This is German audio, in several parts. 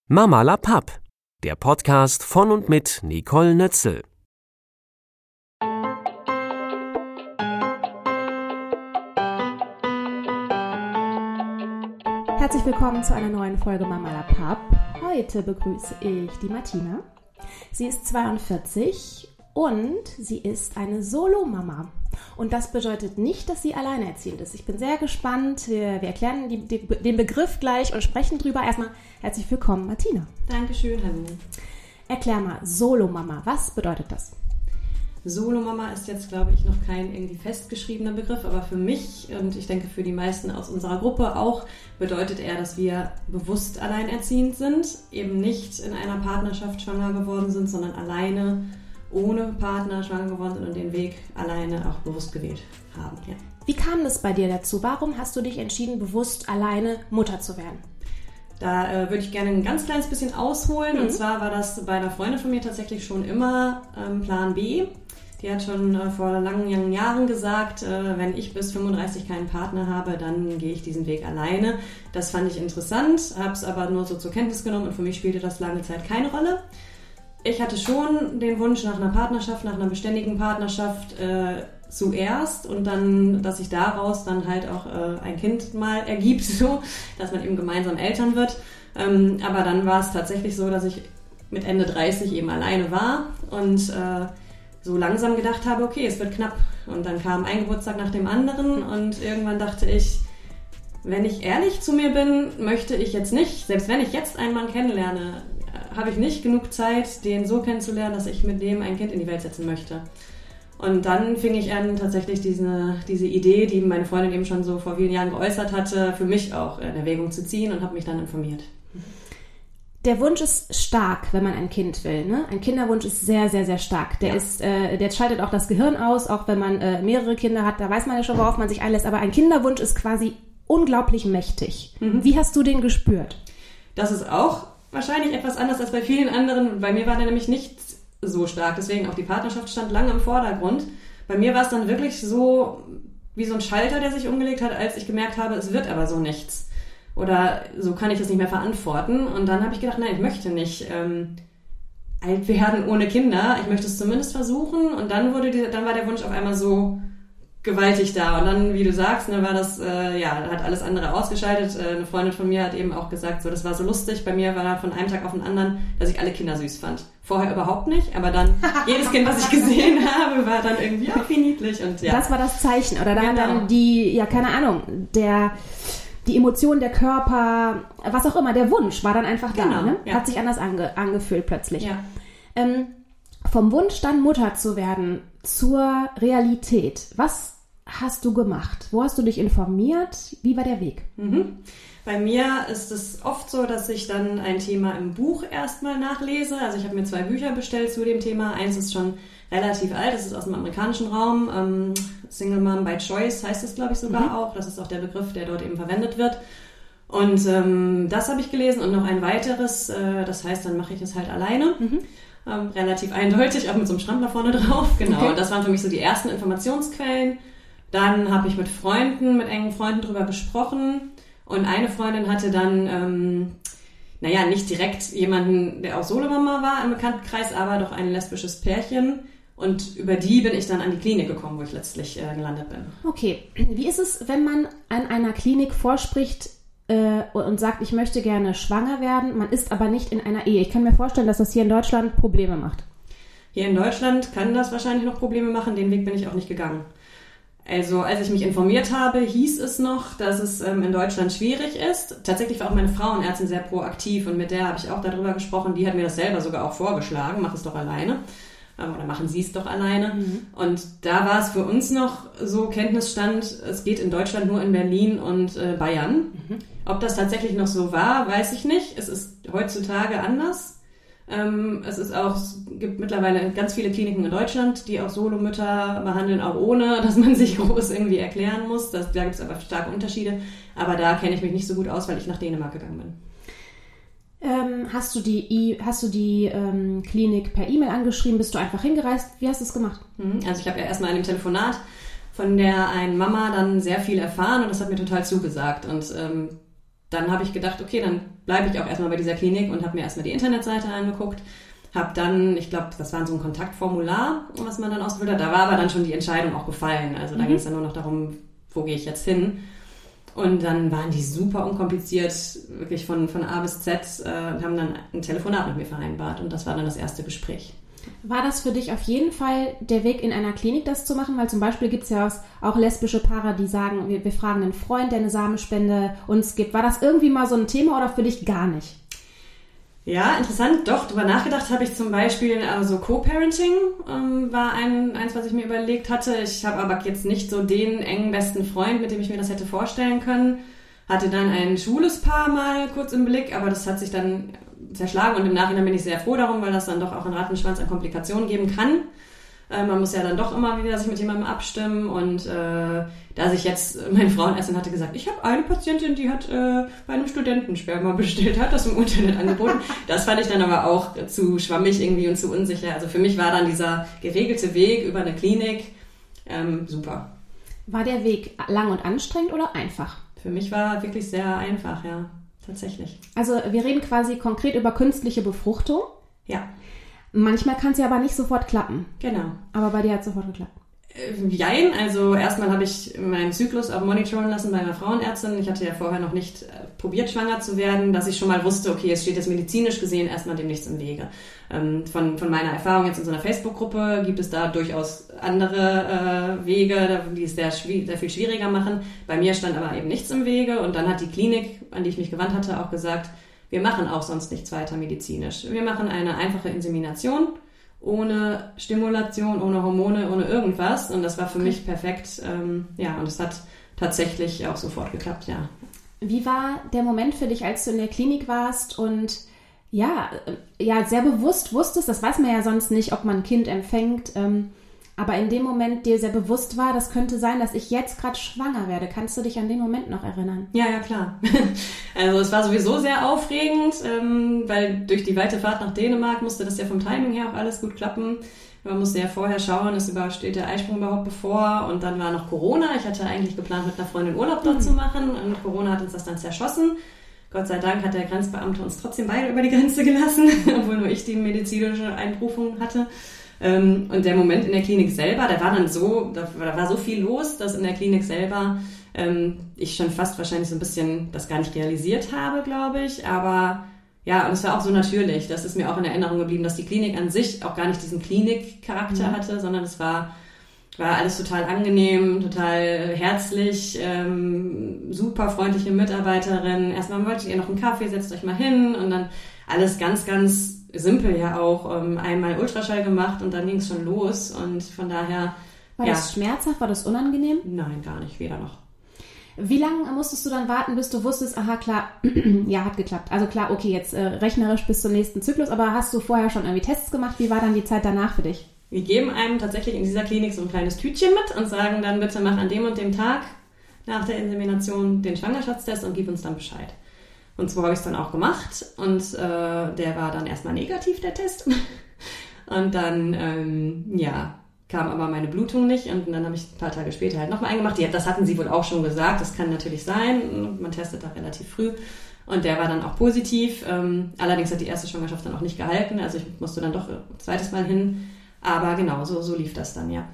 Mama la Papp, der Podcast von und mit Nicole Nötzel. Herzlich willkommen zu einer neuen Folge Mama la Papp. Heute begrüße ich die Martina. Sie ist 42 und sie ist eine Solo-Mama. Und das bedeutet nicht, dass sie alleinerziehend ist. Ich bin sehr gespannt. Wir erklären den Begriff gleich und sprechen drüber. Erstmal herzlich willkommen, Martina. Dankeschön, hallo. Erklär mal, Solo-Mama, was bedeutet das? Solo-Mama ist jetzt, glaube ich, noch kein irgendwie festgeschriebener Begriff, aber für mich und ich denke für die meisten aus unserer Gruppe auch, bedeutet er, dass wir bewusst alleinerziehend sind, eben nicht in einer Partnerschaft schwanger geworden sind, sondern alleine ohne Partner schwanger geworden sind und den Weg alleine auch bewusst gewählt haben. Ja. Wie kam das bei dir dazu? Warum hast du dich entschieden, bewusst alleine Mutter zu werden? Da würde ich gerne ein ganz kleines bisschen ausholen. Und zwar war das bei einer Freundin von mir tatsächlich schon immer Plan B. Die hat schon vor langen Jahren gesagt, wenn ich bis 35 keinen Partner habe, dann gehe ich diesen Weg alleine. Das fand ich interessant, habe es aber nur so zur Kenntnis genommen und für mich spielte das lange Zeit keine Rolle. Ich hatte schon den Wunsch nach einer Partnerschaft, nach einer beständigen Partnerschaft zuerst und dann, dass sich daraus dann halt auch ein Kind mal ergibt, so, dass man eben gemeinsam Eltern wird. Aber dann war es tatsächlich so, dass ich mit Ende 30 eben alleine war und so langsam gedacht habe, okay, es wird knapp. Und dann kam ein Geburtstag nach dem anderen und irgendwann dachte ich, wenn ich ehrlich zu mir bin, möchte ich jetzt nicht, selbst wenn ich jetzt einen Mann kennenlerne, habe ich nicht genug Zeit, den so kennenzulernen, dass ich mit dem ein Kind in die Welt setzen möchte. Und dann fing ich an, tatsächlich diese Idee, die meine Freundin eben schon so vor vielen Jahren geäußert hatte, für mich auch in Erwägung zu ziehen und habe mich dann informiert. Der Wunsch ist stark, wenn man ein Kind will. Ne? Ein Kinderwunsch ist sehr, sehr, sehr stark. Der schaltet auch das Gehirn aus, auch wenn man mehrere Kinder hat. Da weiß man ja schon, worauf man sich einlässt. Aber ein Kinderwunsch ist quasi unglaublich mächtig. Wie hast du den gespürt? Das ist auch wahrscheinlich etwas anders als bei vielen anderen. Bei mir war der nämlich nicht so stark. Deswegen auch die Partnerschaft stand lange im Vordergrund. Bei mir war es dann wirklich so wie so ein Schalter, der sich umgelegt hat, als ich gemerkt habe, es wird aber so nichts. Oder so kann ich das nicht mehr verantworten. Und dann habe ich gedacht, nein, ich möchte nicht alt werden ohne Kinder. Ich möchte es zumindest versuchen. Und dann war der Wunsch auf einmal so gewaltig da. Und dann, wie du sagst, war das, hat alles andere ausgeschaltet. Eine Freundin von mir hat eben auch gesagt, so, das war so lustig. Bei mir war von einem Tag auf den anderen, dass ich alle Kinder süß fand. Vorher überhaupt nicht, aber dann jedes Kind, was ich gesehen habe, war dann irgendwie auch wie niedlich. Und, ja. Das war das Zeichen. Oder da hat dann die Emotion, der Körper, was auch immer, der Wunsch war dann einfach da. Genau, ne? ja. Hat sich anders angefühlt plötzlich. Ja. Vom Wunsch dann Mutter zu werden zur Realität. Was hast du gemacht? Wo hast du dich informiert? Wie war der Weg? Bei mir ist es oft so, dass ich dann ein Thema im Buch erstmal nachlese. Also ich habe mir 2 Bücher bestellt zu dem Thema. Eins ist schon relativ alt, das ist aus dem amerikanischen Raum. Single Mom by Choice heißt es, glaube ich, sogar auch. Das ist auch der Begriff, der dort eben verwendet wird. Und das habe ich gelesen und noch ein weiteres, das heißt, dann mache ich es halt alleine. Relativ eindeutig, auch mit so einem Strampler vorne drauf. Genau, okay. Das waren für mich so die ersten Informationsquellen. Dann habe ich mit engen Freunden drüber gesprochen. Und eine Freundin hatte dann, nicht direkt jemanden, der auch Solomama war im Bekanntenkreis, aber doch ein lesbisches Pärchen. Und über die bin ich dann an die Klinik gekommen, wo ich letztlich gelandet bin. Okay, wie ist es, wenn man an einer Klinik vorspricht und sagt, ich möchte gerne schwanger werden, man ist aber nicht in einer Ehe? Ich kann mir vorstellen, dass das hier in Deutschland Probleme macht. Hier in Deutschland kann das wahrscheinlich noch Probleme machen, den Weg bin ich auch nicht gegangen. Also als ich mich informiert habe, hieß es noch, dass es in Deutschland schwierig ist. Tatsächlich war auch meine Frauenärztin sehr proaktiv und mit der habe ich auch darüber gesprochen. Die hat mir das selber sogar auch vorgeschlagen, mach es doch alleine. Oder machen Sie es doch alleine. Und da war es für uns noch so Kenntnisstand, es geht in Deutschland nur in Berlin und Bayern. Ob das tatsächlich noch so war, weiß ich nicht. Es ist heutzutage anders. Es gibt mittlerweile ganz viele Kliniken in Deutschland, die auch Solomütter behandeln, auch ohne, dass man sich groß irgendwie erklären muss. Da gibt es aber starke Unterschiede. Aber da kenne ich mich nicht so gut aus, weil ich nach Dänemark gegangen bin. Hast du die Klinik per E-Mail angeschrieben? Bist du einfach hingereist? Wie hast du es gemacht? Also ich habe ja erstmal in dem Telefonat von der einen Mama dann sehr viel erfahren und das hat mir total zugesagt. Und dann habe ich gedacht, okay, dann bleibe ich auch erstmal bei dieser Klinik und habe mir erstmal die Internetseite angeguckt. Habe dann, ich glaube, das war so ein Kontaktformular, was man dann ausgefüllt hat. Da war aber dann schon die Entscheidung auch gefallen. Also da ging es dann nur noch darum, wo gehe ich jetzt hin. Und dann waren die super unkompliziert, wirklich von A bis Z, und haben dann ein Telefonat mit mir vereinbart. Und das war dann das erste Gespräch. War das für dich auf jeden Fall der Weg, in einer Klinik das zu machen? Weil zum Beispiel gibt es ja auch lesbische Paare, die sagen, wir fragen einen Freund, der eine Samenspende uns gibt. War das irgendwie mal so ein Thema oder für dich gar nicht? Ja, interessant. Doch, drüber nachgedacht habe ich zum Beispiel, also Co-Parenting war eins, was ich mir überlegt hatte. Ich habe aber jetzt nicht so den engen besten Freund, mit dem ich mir das hätte vorstellen können. Hatte dann ein schwules Paar mal kurz im Blick, aber das hat sich dann zerschlagen und im Nachhinein bin ich sehr froh darum, weil das dann doch auch einen Rattenschwanz an Komplikationen geben kann. Man muss ja dann doch immer wieder sich mit jemandem abstimmen und da sich jetzt meine Frauenärztin hatte gesagt, ich habe eine Patientin, die hat bei einem Studentensperma bestellt, hat das im Internet angeboten. Das fand ich dann aber auch zu schwammig irgendwie und zu unsicher. Also für mich war dann dieser geregelte Weg über eine Klinik super. War der Weg lang und anstrengend oder einfach? Für mich war wirklich sehr einfach, ja, tatsächlich. Also wir reden quasi konkret über künstliche Befruchtung. Ja. Manchmal kann es ja aber nicht sofort klappen. Genau. Aber bei dir hat es sofort geklappt. Jein, also erstmal habe ich meinen Zyklus auch monitoren lassen bei einer Frauenärztin. Ich hatte ja vorher noch nicht probiert, schwanger zu werden, dass ich schon mal wusste, okay, es steht jetzt medizinisch gesehen erstmal dem nichts im Wege. Von meiner Erfahrung jetzt in so einer Facebook-Gruppe gibt es da durchaus andere Wege, die es sehr viel schwieriger machen. Bei mir stand aber eben nichts im Wege und dann hat die Klinik, an die ich mich gewandt hatte, auch gesagt, wir machen auch sonst nichts weiter medizinisch. Wir machen eine einfache Insemination, ohne Stimulation, ohne Hormone, ohne irgendwas. Und das war für mich perfekt. Und es hat tatsächlich auch sofort geklappt, ja. Wie war der Moment für dich, als du in der Klinik warst und ja, sehr bewusst wusstest, das weiß man ja sonst nicht, ob man ein Kind empfängt, aber in dem Moment dir sehr bewusst war, das könnte sein, dass ich jetzt gerade schwanger werde. Kannst du dich an den Moment noch erinnern? Ja, klar. Also es war sowieso sehr aufregend, weil durch die weite Fahrt nach Dänemark musste das ja vom Timing her auch alles gut klappen. Man musste ja vorher schauen, steht der Eisprung überhaupt bevor und dann war noch Corona. Ich hatte eigentlich geplant, mit einer Freundin Urlaub dort zu machen und Corona hat uns das dann zerschossen. Gott sei Dank hat der Grenzbeamte uns trotzdem beide über die Grenze gelassen, obwohl nur ich die medizinische Einberufung hatte. Und der Moment in der Klinik selber, da war so viel los, dass in der Klinik selber ich schon fast wahrscheinlich so ein bisschen das gar nicht realisiert habe, glaube ich. Aber ja, und es war auch so natürlich, das ist mir auch in Erinnerung geblieben, dass die Klinik an sich auch gar nicht diesen Klinikcharakter hatte, sondern es war alles total angenehm, total herzlich, super freundliche Mitarbeiterin. Erstmal wollte ihr noch einen Kaffee, setzt euch mal hin und dann alles ganz, ganz simpel ja auch. Einmal Ultraschall gemacht und dann ging es schon los und von daher... War das schmerzhaft? War das unangenehm? Nein, gar nicht, weder noch. Wie lange musstest du dann warten, bis du wusstest, aha, klar, ja, hat geklappt. Also klar, okay, jetzt rechnerisch bis zum nächsten Zyklus, aber hast du vorher schon irgendwie Tests gemacht? Wie war dann die Zeit danach für dich? Wir geben einem tatsächlich in dieser Klinik so ein kleines Tütchen mit und sagen dann, bitte mach an dem und dem Tag nach der Insemination den Schwangerschaftstest und gib uns dann Bescheid. Und so habe ich es dann auch gemacht und der war dann erstmal negativ, der Test. Und dann, kam aber meine Blutung nicht und dann habe ich ein paar Tage später halt nochmal eingemacht. Das hatten sie wohl auch schon gesagt, das kann natürlich sein. Man testet da relativ früh und der war dann auch positiv. Allerdings hat die erste Schwangerschaft dann auch nicht gehalten, also ich musste dann doch ein zweites Mal hin. Aber genau, so lief das dann, ja.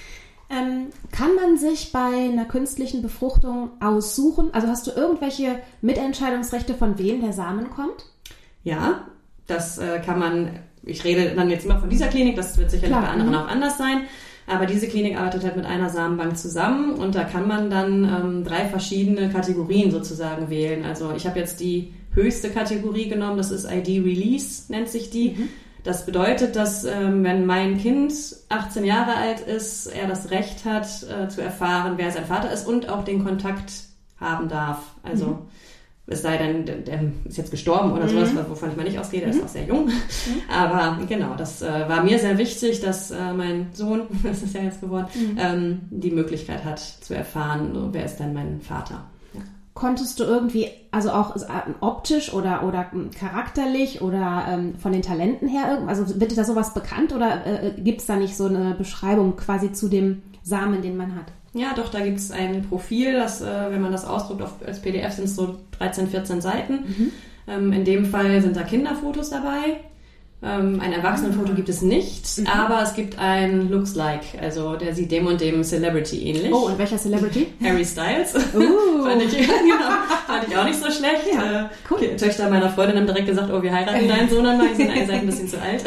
Kann man sich bei einer künstlichen Befruchtung aussuchen? Also hast du irgendwelche Mitentscheidungsrechte, von wem der Samen kommt? Ja, das kann man... Ich rede dann jetzt immer von dieser Klinik, das wird sicherlich bei anderen auch anders sein, aber diese Klinik arbeitet halt mit einer Samenbank zusammen und da kann man dann 3 verschiedene Kategorien sozusagen wählen. Also ich habe jetzt die höchste Kategorie genommen, das ist ID-Release, nennt sich die. Mhm. Das bedeutet, dass wenn mein Kind 18 Jahre alt ist, er das Recht hat zu erfahren, wer sein Vater ist und auch den Kontakt haben darf. Also es sei denn, der ist jetzt gestorben oder sowas, wovon ich mal nicht ausgehe, der ist auch sehr jung. Aber genau, das war mir sehr wichtig, dass mein Sohn, das ist ja jetzt geworden, die Möglichkeit hat zu erfahren, wer ist denn mein Vater. Ja. Konntest du irgendwie, also auch optisch oder charakterlich oder von den Talenten her, also wird da sowas bekannt oder gibt es da nicht so eine Beschreibung quasi zu dem Samen, den man hat? Ja, doch, da gibt es ein Profil, das, wenn man das ausdruckt als PDF, sind es so 13, 14 Seiten. In dem Fall sind da Kinderfotos dabei. Ein Erwachsenenfoto gibt es nicht, aber es gibt ein Looks Like, also der sieht dem und dem Celebrity ähnlich. Oh, und welcher Celebrity? Harry Styles. Fand ich auch nicht so schlecht. Ja, cool. Töchter meiner Freundin haben direkt gesagt, oh, wir heiraten deinen Sohn einmal, die sind eigentlich ein bisschen zu alt.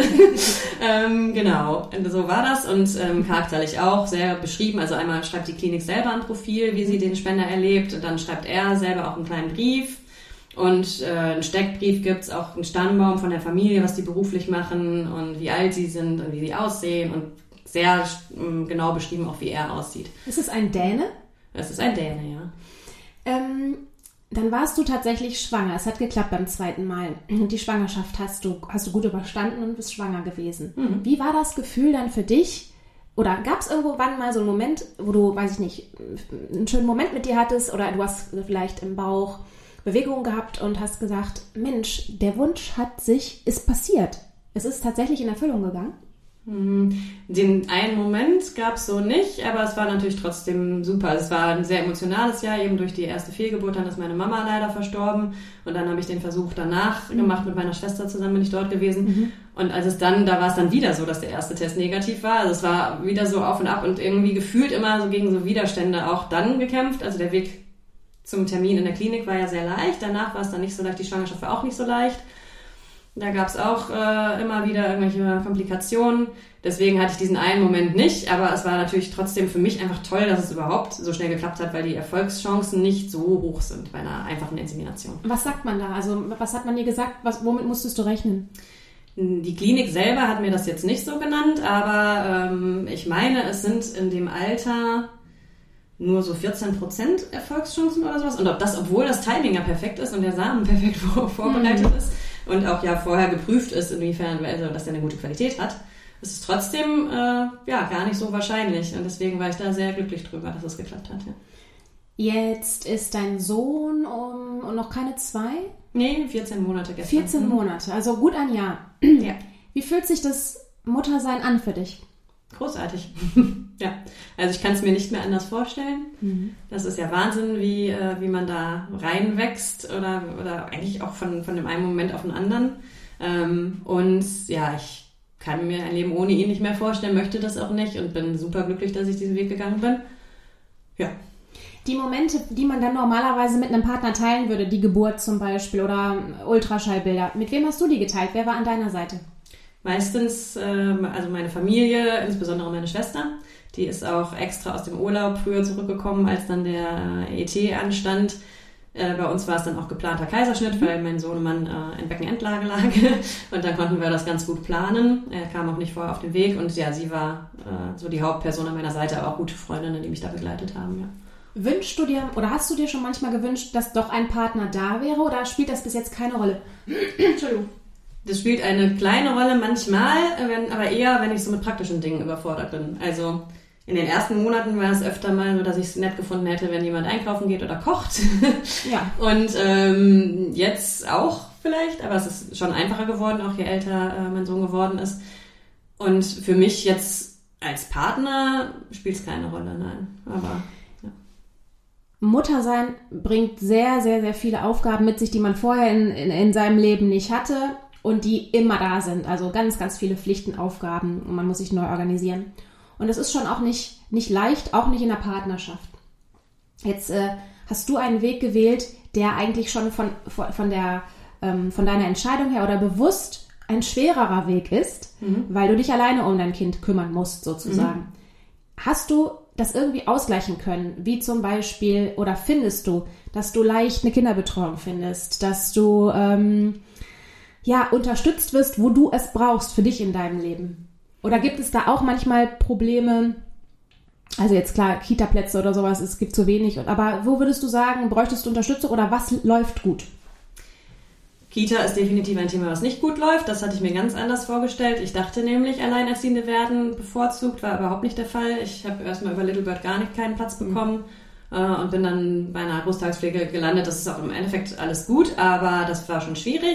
Genau, und so war das und charakterlich auch sehr beschrieben. Also einmal schreibt die Klinik selber ein Profil, wie sie den Spender erlebt, und dann schreibt er selber auch einen kleinen Brief. Und einen Steckbrief gibt's, auch einen Stammbaum von der Familie, was die beruflich machen und wie alt sie sind und wie sie aussehen und sehr genau beschrieben auch, wie er aussieht. Ist es ein Däne? Es ist ein Däne, ja. Dann warst du tatsächlich schwanger. Es hat geklappt beim zweiten Mal. Die Schwangerschaft hast du gut überstanden und bist schwanger gewesen. Wie war das Gefühl dann für dich? Oder gab es irgendwann mal so einen Moment, wo du, weiß ich nicht, einen schönen Moment mit dir hattest oder du hast vielleicht im Bauch Bewegung gehabt und hast gesagt, Mensch, der Wunsch ist passiert. Es ist tatsächlich in Erfüllung gegangen? Den einen Moment gab es so nicht, aber es war natürlich trotzdem super. Also es war ein sehr emotionales Jahr, eben durch die erste Fehlgeburt, dann ist meine Mama leider verstorben und dann habe ich den Versuch danach gemacht, mit meiner Schwester zusammen bin ich dort gewesen. Und als da war es dann wieder so, dass der erste Test negativ war. Also es war wieder so auf und ab und irgendwie gefühlt immer so gegen so Widerstände auch dann gekämpft. Also der Weg zum Termin in der Klinik war ja sehr leicht, danach war es dann nicht so leicht, die Schwangerschaft war auch nicht so leicht. Da gab es auch immer wieder irgendwelche Komplikationen, deswegen hatte ich diesen einen Moment nicht, aber es war natürlich trotzdem für mich einfach toll, dass es überhaupt so schnell geklappt hat, weil die Erfolgschancen nicht so hoch sind bei einer einfachen Insemination. Was sagt man da? Also was hat man dir gesagt, womit musstest du rechnen? Die Klinik selber hat mir das jetzt nicht so genannt, aber ich meine, es sind in dem Alter nur so 14% Erfolgschancen oder sowas. Und obwohl das Timing ja perfekt ist und der Samen perfekt vorbereitet ist und auch ja vorher geprüft ist, inwiefern, also dass der eine gute Qualität hat, ist es trotzdem gar nicht so wahrscheinlich. Und deswegen war ich da sehr glücklich drüber, dass es geklappt hat. Ja. Jetzt ist dein Sohn und noch keine 2? Nee, 14 Monate gestern. 14 Monate, also gut ein Jahr. Ja. Wie fühlt sich das Muttersein an für dich? Großartig. Ja, also ich kann es mir nicht mehr anders vorstellen. Das ist ja Wahnsinn, wie man da reinwächst oder eigentlich auch von dem einen Moment auf den anderen. Und ja, ich kann mir ein Leben ohne ihn nicht mehr vorstellen, möchte das auch nicht und bin super glücklich, dass ich diesen Weg gegangen bin. Ja. Die Momente, die man dann normalerweise mit einem Partner teilen würde, die Geburt zum Beispiel oder Ultraschallbilder, mit wem hast du die geteilt? Wer war an deiner Seite? Meistens, also meine Familie, insbesondere meine Schwester, die ist auch extra aus dem Urlaub früher zurückgekommen, als dann der ET anstand. Bei uns war es dann auch geplanter Kaiserschnitt, weil mein Sohnemann in Beckenendlage lag und dann konnten wir das ganz gut planen. Er kam auch nicht vorher auf den Weg und ja, sie war so die Hauptperson an meiner Seite, aber auch gute Freundinnen, die mich da begleitet haben. Ja. Wünschst du dir oder hast du dir schon manchmal gewünscht, dass doch ein Partner da wäre oder spielt das bis jetzt keine Rolle? Entschuldigung. Das spielt eine kleine Rolle manchmal, aber eher, wenn ich so mit praktischen Dingen überfordert bin. Also in den ersten Monaten war es öfter mal so, dass ich es nett gefunden hätte, wenn jemand einkaufen geht oder kocht. Ja. Und jetzt auch vielleicht, aber es ist schon einfacher geworden, auch je älter mein Sohn geworden ist. Und für mich jetzt als Partner spielt es keine Rolle, nein. Aber ja. Muttersein bringt sehr, sehr, sehr viele Aufgaben mit sich, die man vorher in seinem Leben nicht hatte. Und die immer da sind. Also ganz, ganz viele Pflichten, Aufgaben und man muss sich neu organisieren. Und das ist schon auch nicht leicht, auch nicht in der Partnerschaft. Jetzt hast du einen Weg gewählt, der eigentlich schon von deiner Entscheidung her oder bewusst ein schwererer Weg ist, weil du dich alleine um dein Kind kümmern musst, sozusagen. Hast du das irgendwie ausgleichen können? Wie zum Beispiel, oder findest du, dass du leicht eine Kinderbetreuung findest, dass du unterstützt wirst, wo du es brauchst für dich in deinem Leben? Oder gibt es da auch manchmal Probleme? Also jetzt klar, Kita-Plätze oder sowas, es gibt zu wenig. Aber wo würdest du sagen, bräuchtest du Unterstützung oder was läuft gut? Kita ist definitiv ein Thema, was nicht gut läuft. Das hatte ich mir ganz anders vorgestellt. Ich dachte nämlich, Alleinerziehende werden bevorzugt, war überhaupt nicht der Fall. Ich habe erstmal über Little Bird keinen Platz bekommen. Und bin dann bei einer Großtagespflege gelandet. Das ist auch im Endeffekt alles gut, aber das war schon schwierig.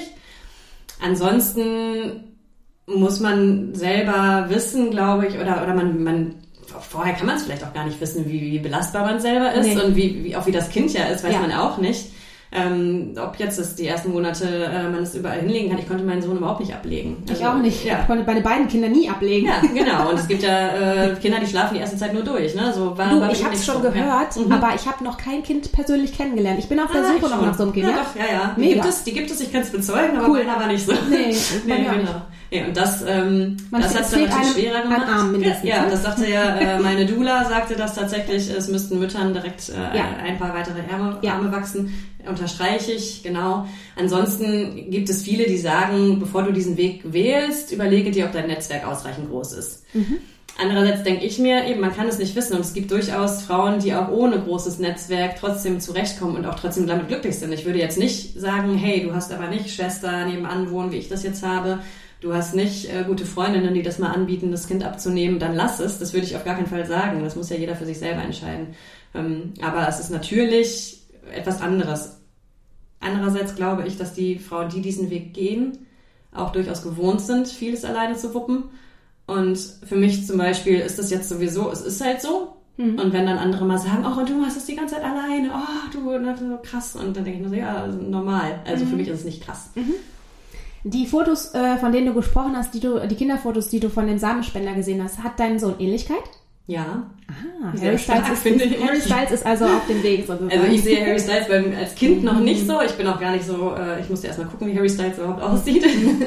Ansonsten muss man selber wissen, glaube ich, oder man vorher kann man es vielleicht auch gar nicht wissen, wie belastbar man selber ist und wie das Kind ja ist, weiß man auch nicht. Ob jetzt die ersten Monate man es überall hinlegen kann. Ich konnte meinen Sohn überhaupt nicht ablegen. Ich auch nicht. Ja. Ich konnte meine beiden Kinder nie ablegen. Ja, genau. Und es gibt ja Kinder, die schlafen die erste Zeit nur durch. Ne? Ich habe es schon gehört, aber ich habe noch kein Kind persönlich kennengelernt. Ich bin auf der Suche noch nach so einem Kind. Ja, doch, ja. Die gibt es, ich kann es bezeugen, aber meiner war nicht so. Nee, genau. Ja, und das hat es dann natürlich schwerer gemacht. Ein Arm mindestens. Ja, das sagte ja, meine Doula sagte das tatsächlich, es müssten Müttern direkt ein paar weitere Arme wachsen. Unterstreiche ich, genau. Ansonsten gibt es viele, die sagen, bevor du diesen Weg wählst, überlege dir, ob dein Netzwerk ausreichend groß ist. Mhm. Andererseits denke ich mir, eben, man kann es nicht wissen und es gibt durchaus Frauen, die auch ohne großes Netzwerk trotzdem zurechtkommen und auch trotzdem damit glücklich sind. Ich würde jetzt nicht sagen, hey, du hast aber nicht Schwester nebenan wohnen, wie ich das jetzt habe. Du hast nicht gute Freundinnen, die das mal anbieten, das Kind abzunehmen, dann lass es. Das würde ich auf gar keinen Fall sagen. Das muss ja jeder für sich selber entscheiden. Aber es ist natürlich etwas anderes. Andererseits glaube ich, dass die Frauen, die diesen Weg gehen, auch durchaus gewohnt sind, vieles alleine zu wuppen. Und für mich zum Beispiel ist das jetzt sowieso, es ist halt so. Mhm. Und wenn dann andere mal sagen, oh, und du hast es die ganze Zeit alleine, oh, du, das ist so krass. Und dann denke ich nur so, ja, normal. Also für mich ist es nicht krass. Mhm. Die Fotos, von denen du gesprochen hast, die Kinderfotos, die du von dem Samenspender gesehen hast, hat dein Sohn Ähnlichkeit? Ja. Harry Styles ist also auf dem Weg sozusagen. Also ich sehe Harry Styles als Kind noch nicht so. Ich bin auch gar nicht so, ich musste erst mal gucken, wie Harry Styles überhaupt aussieht.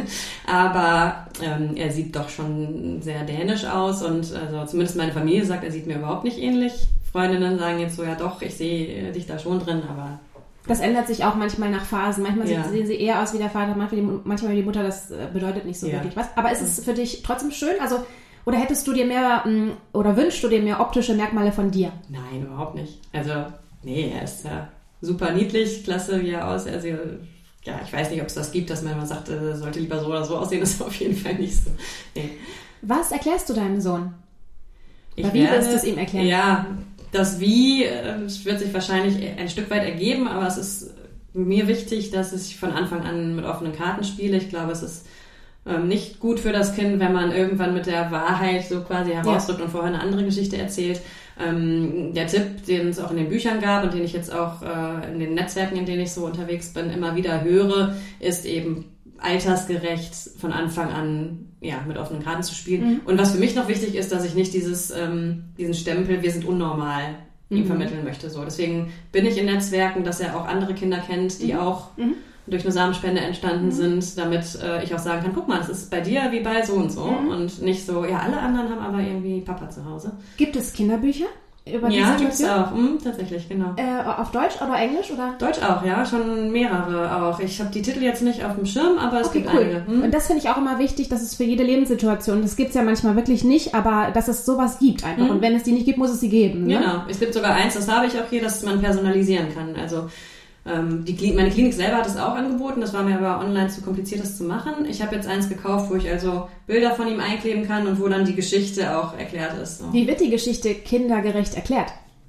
Aber er sieht doch schon sehr dänisch aus und also zumindest meine Familie sagt, er sieht mir überhaupt nicht ähnlich. Freundinnen sagen jetzt so, ja doch, ich sehe dich da schon drin, aber... Das ändert sich auch manchmal nach Phasen. Manchmal sehen sie eher aus wie der Vater, manchmal wie die Mutter. Das bedeutet nicht so wirklich was. Aber ist es für dich trotzdem schön? Also, oder hättest du dir mehr, oder wünschst du dir mehr optische Merkmale von dir? Nein, überhaupt nicht. Also, nee, er ist super niedlich, klasse, wie er aussieht. Also, ja, ich weiß nicht, ob es das gibt, dass man immer sagt, er sollte lieber so oder so aussehen. Das ist auf jeden Fall nicht so. Nee. Was erklärst du deinem Sohn? Wie willst du es ihm erklären? Ja, das Wie wird sich wahrscheinlich ein Stück weit ergeben, aber es ist mir wichtig, dass ich von Anfang an mit offenen Karten spiele. Ich glaube, es ist nicht gut für das Kind, wenn man irgendwann mit der Wahrheit so quasi herausrückt und vorher eine andere Geschichte erzählt. Der Tipp, den es auch in den Büchern gab und den ich jetzt auch in den Netzwerken, in denen ich so unterwegs bin, immer wieder höre, ist eben altersgerecht von Anfang an mit offenen Karten zu spielen. Mhm. Und was für mich noch wichtig ist, dass ich nicht diesen Stempel, wir sind unnormal, ihm vermitteln möchte. So. Deswegen bin ich in Netzwerken, dass er auch andere Kinder kennt, die auch durch eine Samenspende entstanden sind, damit ich auch sagen kann, guck mal, es ist bei dir wie bei so und so. Und nicht so, ja, alle anderen haben aber irgendwie Papa zu Hause. Gibt es Kinderbücher? Ja, gibt es auch. Tatsächlich, genau. Auf Deutsch oder Englisch? Oder? Deutsch auch, ja. Schon mehrere auch. Ich habe die Titel jetzt nicht auf dem Schirm, aber es gibt einige. Und das finde ich auch immer wichtig, dass es für jede Lebenssituation, das gibt es ja manchmal wirklich nicht, aber dass es sowas gibt einfach. Und wenn es die nicht gibt, muss es sie geben. Ne? Genau. Es gibt sogar eins, das habe ich auch hier, dass man personalisieren kann. Also meine Klinik selber hat es auch angeboten, das war mir aber online zu kompliziert, das zu machen. Ich habe jetzt eins gekauft, wo ich also Bilder von ihm einkleben kann und wo dann die Geschichte auch erklärt ist. So. Wie wird die Geschichte kindergerecht erklärt?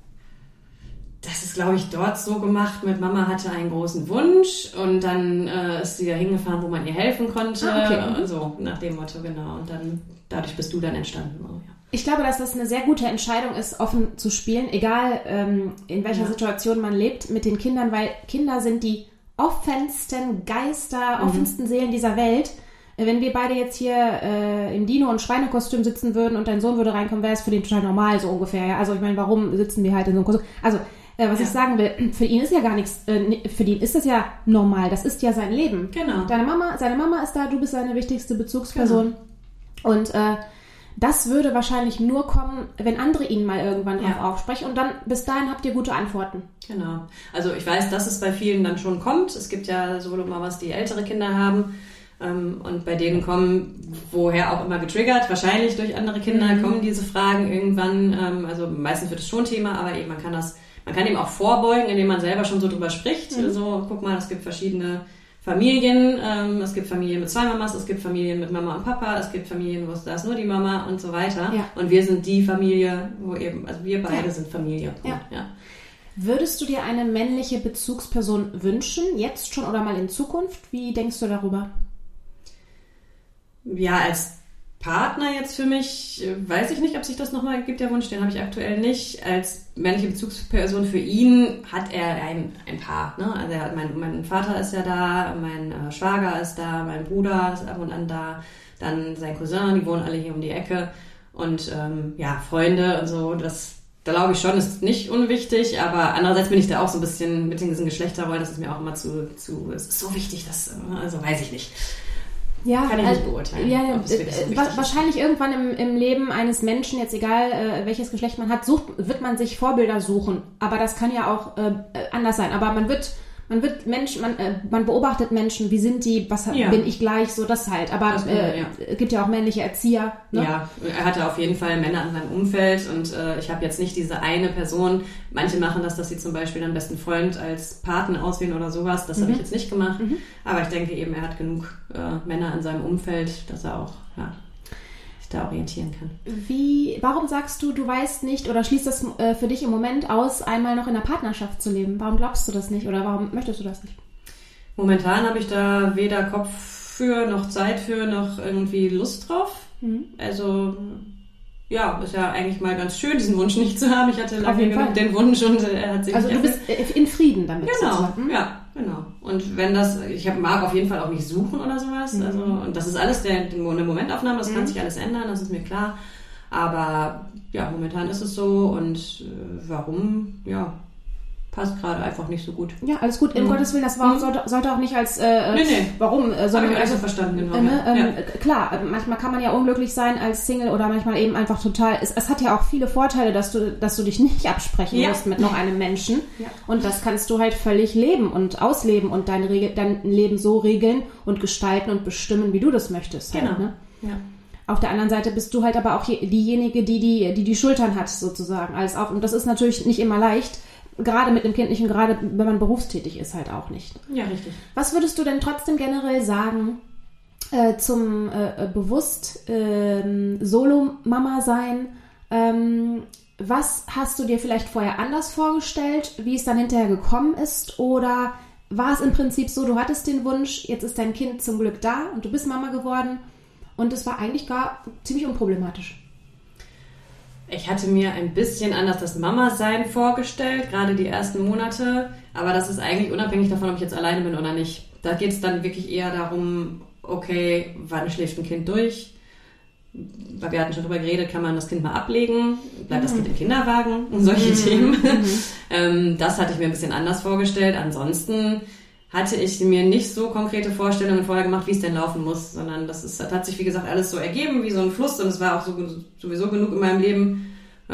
Das ist, glaube ich, dort so gemacht mit Mama hatte einen großen Wunsch und dann ist sie da hingefahren, wo man ihr helfen konnte. Und so, nach dem Motto, genau. Und dann dadurch bist du dann entstanden. Oh, ja. Ich glaube, dass das eine sehr gute Entscheidung ist, offen zu spielen, egal in welcher Situation man lebt mit den Kindern, weil Kinder sind die offensten Geister, offensten Seelen dieser Welt. Wenn wir beide jetzt hier im Dino- und Schweinekostüm sitzen würden und dein Sohn würde reinkommen, wäre es für den total normal, so ungefähr. Ja? Also ich meine, warum sitzen wir halt in so einem Kostüm? Also was ich sagen will, für ihn ist ja gar nichts, für ihn ist das ja normal, das ist ja sein Leben. Genau. Seine Mama ist da, du bist seine wichtigste Bezugsperson. Genau. Und das würde wahrscheinlich nur kommen, wenn andere ihn mal irgendwann drauf aufsprechen und dann bis dahin habt ihr gute Antworten. Genau. Also ich weiß, dass es bei vielen dann schon kommt. Es gibt ja Solo-Mamas, die ältere Kinder haben und bei denen kommen, woher auch immer getriggert, wahrscheinlich durch andere Kinder, kommen diese Fragen irgendwann. Also meistens wird es schon Thema, aber eben man kann eben auch vorbeugen, indem man selber schon so drüber spricht. Also guck mal, es gibt verschiedene Familien, es gibt Familien mit 2 Mamas, es gibt Familien mit Mama und Papa, es gibt Familien, wo da ist nur die Mama und so weiter. Ja. Und wir sind die Familie, wo eben, also wir beide sind Familie. Ja. Ja. Würdest du dir eine männliche Bezugsperson wünschen, jetzt schon oder mal in Zukunft? Wie denkst du darüber? Ja, als Partner jetzt für mich, weiß ich nicht, ob sich das nochmal gibt, der Wunsch, den habe ich aktuell nicht. Als männliche Bezugsperson für ihn hat er ein Paar. Ne? Also mein Vater ist ja da, mein Schwager ist da, mein Bruder ist ab und an da, dann sein Cousin, die wohnen alle hier um die Ecke. Und Freunde und so, das glaube ich schon, ist nicht unwichtig, aber andererseits bin ich da auch so ein bisschen mit diesen Geschlechterrollen, das ist mir auch immer zu es ist so wichtig, also weiß ich nicht. Ja, kann ich nicht beurteilen. Ja, wahrscheinlich irgendwann im Leben eines Menschen, jetzt egal welches Geschlecht man hat, wird man sich Vorbilder suchen. Aber das kann ja auch anders sein. Aber man beobachtet Menschen, wie sind die, bin ich gleich, so das halt. Aber es gibt ja auch männliche Erzieher. Ne? Ja, er hatte auf jeden Fall Männer in seinem Umfeld und ich habe jetzt nicht diese eine Person. Manche machen das, dass sie zum Beispiel einen besten Freund als Paten auswählen oder sowas. Das habe ich jetzt nicht gemacht. Aber ich denke eben, er hat genug Männer in seinem Umfeld, dass er auch sich da orientieren kann. Warum sagst du weißt nicht oder schließt das für dich im Moment aus, einmal noch in einer Partnerschaft zu leben? Warum glaubst du das nicht oder warum möchtest du das nicht? Momentan habe ich da weder Kopf für, noch Zeit für, noch irgendwie Lust drauf. Also ist ja eigentlich mal ganz schön, diesen Wunsch nicht zu haben. Ich hatte lange genug den Wunsch und er hat sich... Also du bist in Frieden damit. Genau, genau. Und wenn mag auf jeden Fall auch nicht suchen oder sowas. Also, und das ist alles eine Momentaufnahme, das kann sich alles ändern, das ist mir klar. Aber momentan ist es so und warum, passt gerade einfach nicht so gut. Ja, alles gut. Um Gottes Willen, das sollte auch nicht als warum, sondern also verstanden. Klar, manchmal kann man ja unglücklich sein als Single oder manchmal eben einfach total. Es hat ja auch viele Vorteile, dass du dich nicht absprechen musst mit noch einem Menschen. Ja. Und das kannst du halt völlig leben und ausleben und dein Leben so regeln und gestalten und bestimmen, wie du das möchtest. Genau. Halt, ne? Ja. Auf der anderen Seite bist du halt aber auch diejenige, die Schultern hat, sozusagen. Alles auf. Und das ist natürlich nicht immer leicht. Gerade mit dem Kind nicht und gerade wenn man berufstätig ist, halt auch nicht. Ja, richtig. Was würdest du denn trotzdem generell sagen zum bewusst Solo-Mama sein? Was hast du dir vielleicht vorher anders vorgestellt, wie es dann hinterher gekommen ist? Oder war es im Prinzip so, du hattest den Wunsch, jetzt ist dein Kind zum Glück da und du bist Mama geworden und es war eigentlich gar ziemlich unproblematisch? Ich hatte mir ein bisschen anders das Mama-Sein vorgestellt, gerade die ersten Monate. Aber das ist eigentlich unabhängig davon, ob ich jetzt alleine bin oder nicht. Da geht es dann wirklich eher darum, okay, wann schläft ein Kind durch? Weil wir hatten schon drüber geredet, kann man das Kind mal ablegen? Bleibt das Kind im Kinderwagen? Und solche Themen. Das hatte ich mir ein bisschen anders vorgestellt. Ansonsten hatte ich mir nicht so konkrete Vorstellungen vorher gemacht, wie es denn laufen muss, sondern das hat sich, wie gesagt, alles so ergeben, wie so ein Fluss und es war auch sowieso genug in meinem Leben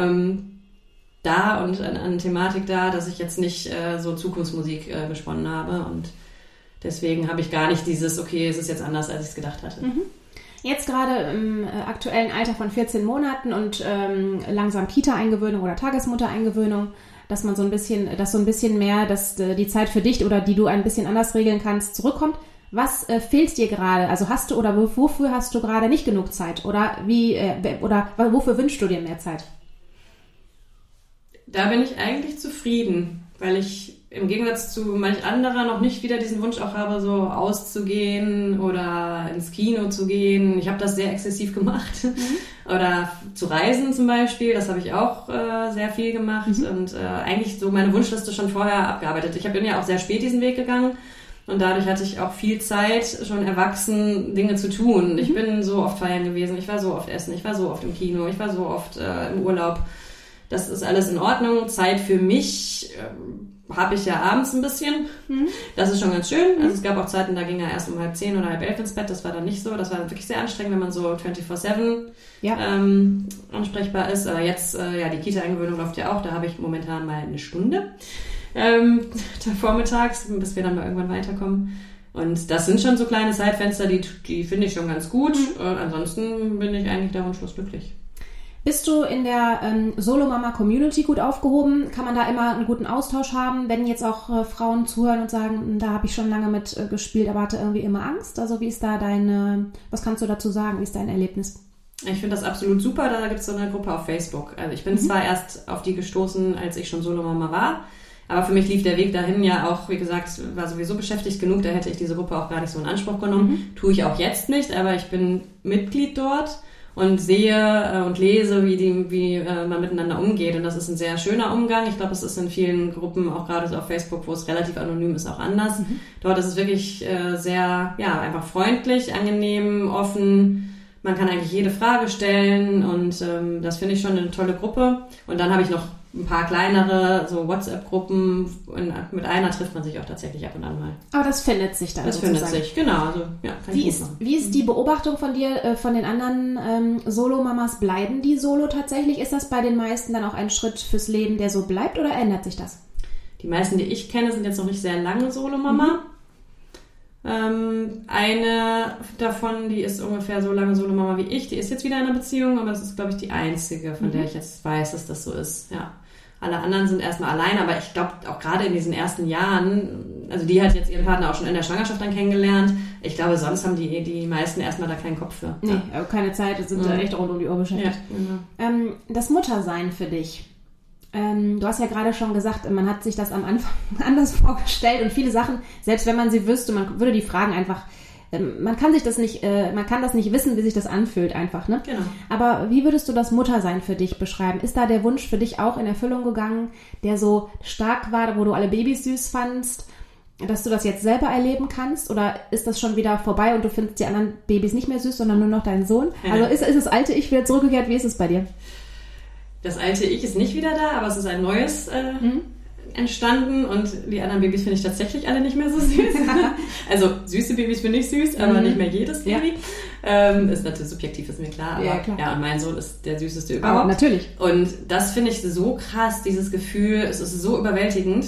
da und an Thematik da, dass ich jetzt nicht so Zukunftsmusik gesponnen habe und deswegen habe ich gar nicht dieses, okay, es ist jetzt anders, als ich es gedacht hatte. Jetzt gerade im aktuellen Alter von 14 Monaten und langsam Kita-Eingewöhnung oder Tagesmutter-Eingewöhnung, dass man so ein bisschen mehr, dass die Zeit für dich oder die du ein bisschen anders regeln kannst, zurückkommt. Was fehlt dir gerade? Also hast du oder wofür hast du gerade nicht genug Zeit? Oder wofür wünschst du dir mehr Zeit? Da bin ich eigentlich zufrieden, weil ich im Gegensatz zu manch anderer noch nicht wieder diesen Wunsch auch habe, so auszugehen oder ins Kino zu gehen. Ich habe das sehr exzessiv gemacht. Oder zu reisen zum Beispiel, das habe ich auch sehr viel gemacht und eigentlich so meine Wunschliste schon vorher abgearbeitet. Ich bin ja auch sehr spät diesen Weg gegangen und dadurch hatte ich auch viel Zeit, schon erwachsen Dinge zu tun. Ich bin so oft feiern gewesen, ich war so oft essen, ich war so oft im Kino, ich war so oft im Urlaub. Das ist alles in Ordnung. Zeit für mich habe ich ja abends ein bisschen. Das ist schon ganz schön. Also es gab auch Zeiten, da ging er erst um 9:30 oder 10:30 ins Bett. Das war dann nicht so. Das war dann wirklich sehr anstrengend, wenn man so 24/7 ansprechbar ist. Aber jetzt, die Kita-Eingewöhnung läuft ja auch. Da habe ich momentan mal eine Stunde vormittags, bis wir dann mal irgendwann weiterkommen. Und das sind schon so kleine Zeitfenster, die finde ich schon ganz gut. Ansonsten bin ich eigentlich da wunschlos glücklich. Bist du in der Solo-Mama-Community gut aufgehoben? Kann man da immer einen guten Austausch haben, wenn jetzt auch Frauen zuhören und sagen, da habe ich schon lange mit gespielt, aber hatte irgendwie immer Angst? Also wie ist da was kannst du dazu sagen? Wie ist dein Erlebnis? Ich finde das absolut super. Da gibt es so eine Gruppe auf Facebook. Also ich bin zwar erst auf die gestoßen, als ich schon Solo-Mama war, aber für mich lief der Weg dahin ja auch, wie gesagt, war sowieso beschäftigt genug, da hätte ich diese Gruppe auch gar nicht so in Anspruch genommen. Tue ich auch jetzt nicht, aber ich bin Mitglied dort. und sehe und lese, wie man miteinander umgeht. Und das ist ein sehr schöner Umgang. Ich glaube, es ist in vielen Gruppen, auch gerade so auf Facebook, wo es relativ anonym ist, auch anders. Dort ist es wirklich sehr, einfach freundlich, angenehm, offen. Man kann eigentlich jede Frage stellen und das finde ich schon eine tolle Gruppe. Und dann habe ich noch ein paar kleinere, so WhatsApp-Gruppen. Mit einer trifft man sich auch tatsächlich ab und an mal. Aber das findet sich dann. Das findet sich, genau. Also, ja, wie ist die Beobachtung von dir, von den anderen Solo-Mamas? Bleiben die Solo tatsächlich? Ist das bei den meisten dann auch ein Schritt fürs Leben, der so bleibt, oder ändert sich das? Die meisten, die ich kenne, sind jetzt noch nicht sehr lange Solo-Mama. Eine davon, die ist ungefähr so lange Solo-Mama wie ich, die ist jetzt wieder in einer Beziehung, aber das ist, glaube ich, die einzige, von der ich jetzt weiß, dass das so ist, ja. Alle anderen sind erstmal allein, aber ich glaube, auch gerade in diesen ersten Jahren, also die hat jetzt ihren Partner auch schon in der Schwangerschaft dann kennengelernt. Ich glaube, sonst haben die meisten erstmal da keinen Kopf für. Nee, keine Zeit, sind da echt rund um die Uhr beschäftigt. Ja, genau. Das Muttersein für dich. Du hast ja gerade schon gesagt, man hat sich das am Anfang anders vorgestellt und viele Sachen, selbst wenn man sie wüsste, man würde die Fragen einfach, man kann das nicht wissen, wie sich das anfühlt einfach, ne? Genau. Aber wie würdest du das Muttersein für dich beschreiben? Ist da der Wunsch für dich auch in Erfüllung gegangen, der so stark war, wo du alle Babys süß fandst, dass du das jetzt selber erleben kannst? Oder ist das schon wieder vorbei und du findest die anderen Babys nicht mehr süß, sondern nur noch deinen Sohn? Ja. Also ist das alte Ich wieder zurückgekehrt? Wie ist es bei dir? Das alte Ich ist nicht wieder da, aber es ist ein neues entstanden und die anderen Babys finde ich tatsächlich alle nicht mehr so süß. Also süße Babys finde ich süß, aber nicht mehr jedes Baby. Ist natürlich subjektiv, ist mir klar. Aber, klar. Ja, und mein Sohn ist der süßeste überhaupt. Aber natürlich. Und das finde ich so krass, dieses Gefühl, es ist so überwältigend.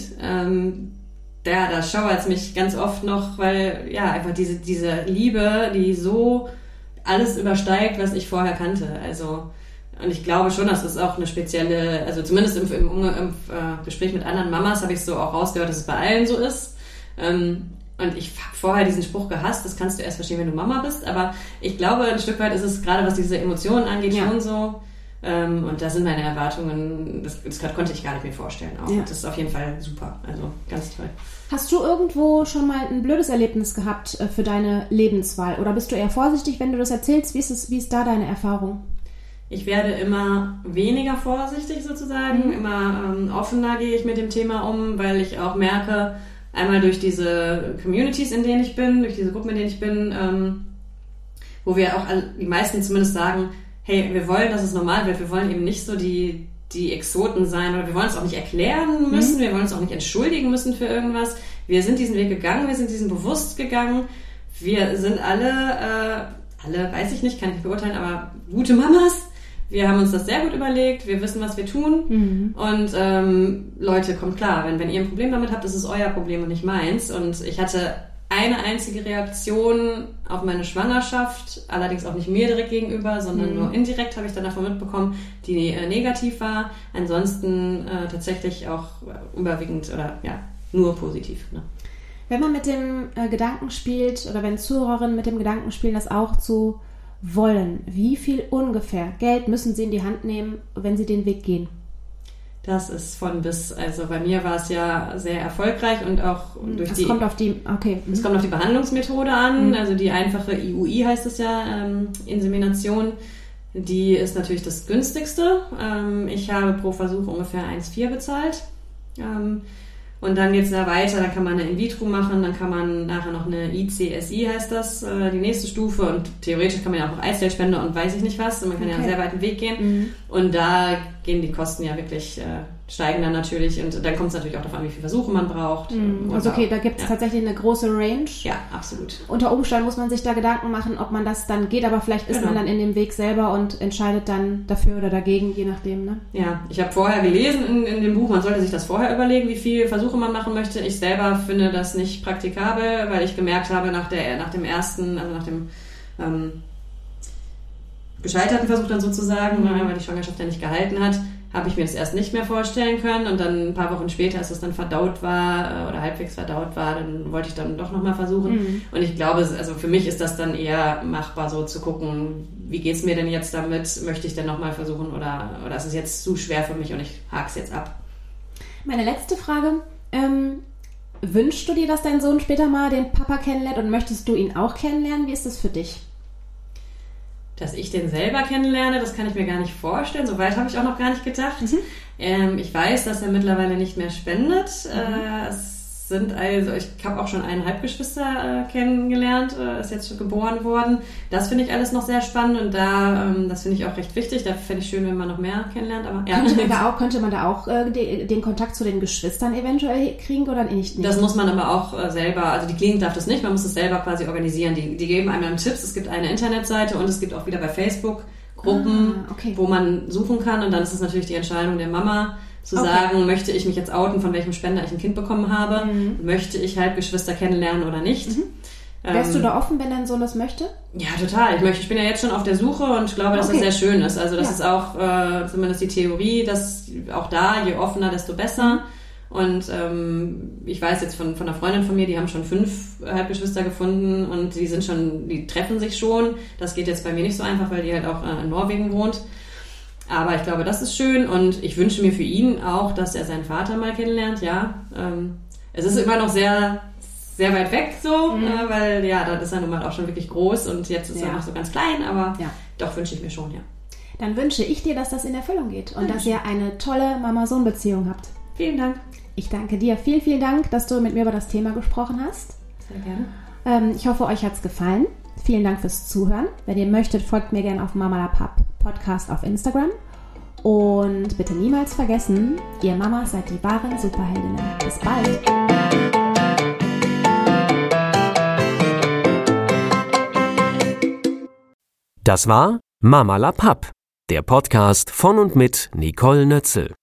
Da schauert es mich ganz oft noch, weil einfach diese Liebe, die so alles übersteigt, was ich vorher kannte. Also und ich glaube schon, dass das auch eine spezielle, also zumindest im Gespräch mit anderen Mamas habe ich so auch rausgehört, dass es bei allen so ist. Und ich habe vorher diesen Spruch gehasst, das kannst du erst verstehen, wenn du Mama bist. Aber ich glaube, ein Stück weit ist es gerade, was diese Emotionen angeht, schon so. Und da sind meine Erwartungen, das konnte ich gar nicht mir vorstellen. Auch. Das ist auf jeden Fall super, also ganz toll. Hast du irgendwo schon mal ein blödes Erlebnis gehabt für deine Lebenswahl? Oder bist du eher vorsichtig, wenn du das erzählst? Wie ist da deine Erfahrung? Ich werde immer weniger vorsichtig sozusagen, immer offener gehe ich mit dem Thema um, weil ich auch merke, einmal durch diese Communities, in denen ich bin, durch diese Gruppen, in denen ich bin, wo wir auch die meisten zumindest sagen, hey, wir wollen, dass es normal wird, wir wollen eben nicht so die Exoten sein oder wir wollen es auch nicht erklären müssen, wir wollen uns auch nicht entschuldigen müssen für irgendwas. Wir sind diesen Weg gegangen, wir sind diesen bewusst gegangen, wir sind alle weiß ich nicht, kann ich nicht beurteilen, aber gute Mamas. Wir haben uns das sehr gut überlegt, wir wissen, was wir tun und Leute, kommt klar, wenn ihr ein Problem damit habt, ist es euer Problem und nicht meins. Und ich hatte eine einzige Reaktion auf meine Schwangerschaft, allerdings auch nicht mir direkt gegenüber, sondern nur indirekt habe ich dann davon mitbekommen, die negativ war. Ansonsten tatsächlich auch überwiegend oder nur positiv. Ne? Wenn man mit dem Gedanken spielt oder wenn Zuhörerinnen mit dem Gedanken spielen, das auch zu wollen, wie viel ungefähr Geld müssen sie in die Hand nehmen, wenn sie den Weg gehen? Das ist von bis. Also bei mir war es ja sehr erfolgreich und auch durch Es kommt auf die Behandlungsmethode an. Also die einfache IUI heißt es ja, Insemination. Die ist natürlich das günstigste. Ich habe pro Versuch ungefähr 1,4 bezahlt. Und dann geht es da weiter, dann kann man eine In-vitro machen, dann kann man nachher noch eine ICSI, heißt das, die nächste Stufe. Und theoretisch kann man ja auch noch Eizellspende und weiß ich nicht was. Und man kann ja einen sehr weiten Weg gehen. Und da gehen die Kosten ja wirklich, steigen dann natürlich. Und dann kommt es natürlich auch darauf an, wie viele Versuche man braucht. Also okay, da gibt es tatsächlich eine große Range. Ja, absolut. Unter Umständen muss man sich da Gedanken machen, ob man das dann geht, aber vielleicht ist man dann in dem Weg selber und entscheidet dann dafür oder dagegen, je nachdem, ne? Ja, ich habe vorher gelesen in dem Buch, man sollte sich das vorher überlegen, wie viele Versuche man machen möchte. Ich selber finde das nicht praktikabel, weil ich gemerkt habe, nach dem gescheiterten Versuch dann sozusagen, weil die Schwangerschaft ja nicht gehalten hat, habe ich mir das erst nicht mehr vorstellen können und dann ein paar Wochen später, als es dann verdaut war oder halbwegs verdaut war, dann wollte ich dann doch nochmal versuchen. Und ich glaube, also für mich ist das dann eher machbar, so zu gucken, wie geht's mir denn jetzt damit? Möchte ich denn nochmal versuchen oder ist es jetzt zu schwer für mich und ich hake es jetzt ab? Meine letzte Frage, wünschst du dir, dass dein Sohn später mal den Papa kennenlernt und möchtest du ihn auch kennenlernen? Wie ist das für dich? Dass ich den selber kennenlerne, das kann ich mir gar nicht vorstellen. So weit habe ich auch noch gar nicht gedacht. Ich weiß, dass er mittlerweile nicht mehr spendet. Ich habe auch schon einen Halbgeschwister kennengelernt, ist jetzt schon geboren worden. Das finde ich alles noch sehr spannend und das finde ich auch recht wichtig. Da fände ich schön, wenn man noch mehr kennenlernt. Aber ja. Könnte man da auch den Kontakt zu den Geschwistern eventuell kriegen oder nicht? Das muss man aber auch selber, also die Klinik darf das nicht, man muss es selber quasi organisieren. Die geben einem dann Tipps, es gibt eine Internetseite und es gibt auch wieder bei Facebook Gruppen, wo man suchen kann und dann ist es natürlich die Entscheidung der Mama, zu sagen, möchte ich mich jetzt outen, von welchem Spender ich ein Kind bekommen habe, möchte ich Halbgeschwister kennenlernen oder nicht. Wärst du da offen, wenn dein Sohn das möchte? Ja, total. Ich bin ja jetzt schon auf der Suche und ich glaube, dass das sehr schön ist. Also das ist auch zumindest die Theorie, dass auch da, je offener, desto besser. Und ich weiß jetzt von einer Freundin von mir, die haben schon 5 Halbgeschwister gefunden und die treffen sich schon. Das geht jetzt bei mir nicht so einfach, weil die halt auch in Norwegen wohnt. Aber ich glaube, das ist schön und ich wünsche mir für ihn auch, dass er seinen Vater mal kennenlernt, ja. Es ist immer noch sehr, sehr weit weg so, weil ja, da ist er nun mal auch schon wirklich groß und jetzt ist er noch so ganz klein, aber doch wünsche ich mir schon, ja. Dann wünsche ich dir, dass das in Erfüllung geht und dass ihr eine tolle Mama-Sohn-Beziehung habt. Vielen Dank. Ich danke dir. Vielen, vielen Dank, dass du mit mir über das Thema gesprochen hast. Sehr gerne. Ich hoffe, euch hat es gefallen. Vielen Dank fürs Zuhören. Wenn ihr möchtet, folgt mir gerne auf Mamalapap Podcast auf Instagram. Und bitte niemals vergessen, ihr Mamas seid die wahren Superheldinnen. Bis bald! Das war Mamalapap, der Podcast von und mit Nicole Nötzel.